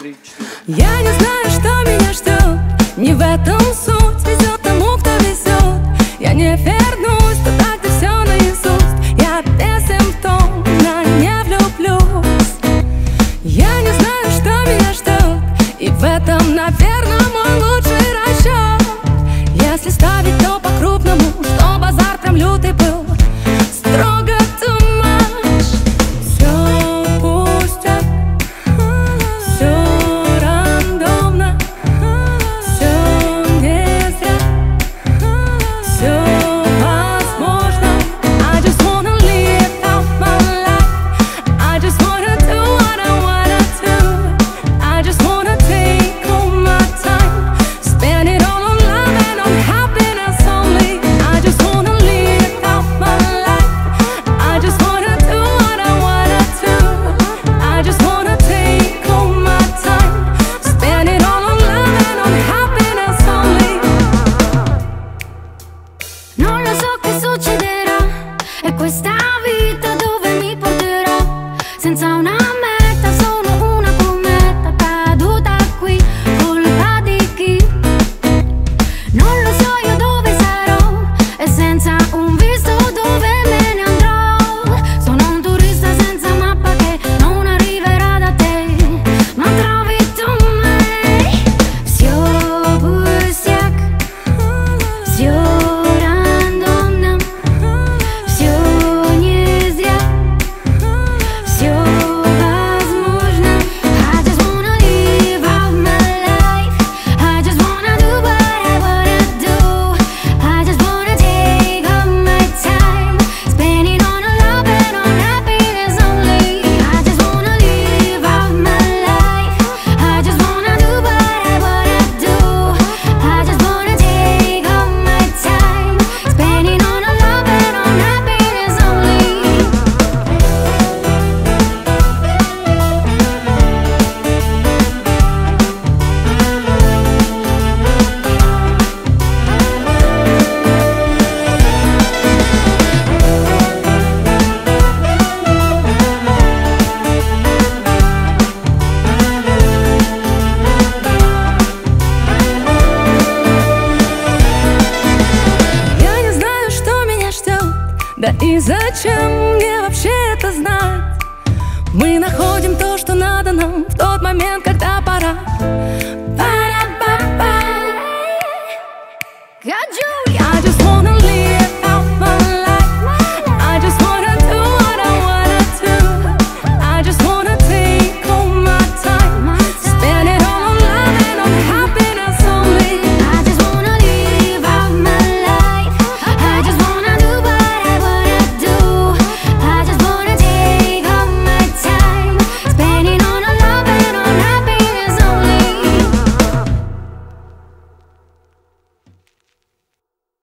3, 4. Я не знаю, что меня ждет, не в этом суть. Везет тому, кто везет. Я не вернусь туда, где все наизусть. Я бессимптомно не влюблюсь. Я не знаю, что меня ждет, и в этом, наверное, мой лучший расчет. Если ставить, то по-крупному, что базар прям лютый был. Строго too much. Все пустят, все рандомно, все не зря, все возможно. I just wanna live out my life. I just wanna do what I wanna do. I just wanna take all my time, spend it all on love and on happiness only. I just wanna live out my life. I just wanna do what I wanna do. I just wanna take all my time, spend it all on love and on happiness only. Non lo so che succederà, è questa vita dove mi porterà. Senza una meta, sono una cometa caduta qui, colpa di chi? Non lo so io dove sarò, e senza un visto dove me ne andrò. Sono un turista senza mappa che non arriverà da te, ma trovi tu me. Все пустяк, все рандомно, все не зря, все возможно. I just wanna live out my life. I just wanna do what I wanna do. I just wanna take all my time, spend it on love and on happiness only. I just wanna live out my life. I just wanna do what I wanna do. I just wanna take all my time, spend it on love and on happiness only. Я не знаю, что меня ждет, да и зачем мне вообще это знать. Мы находим то, что надо нам в тот момент, когда пора.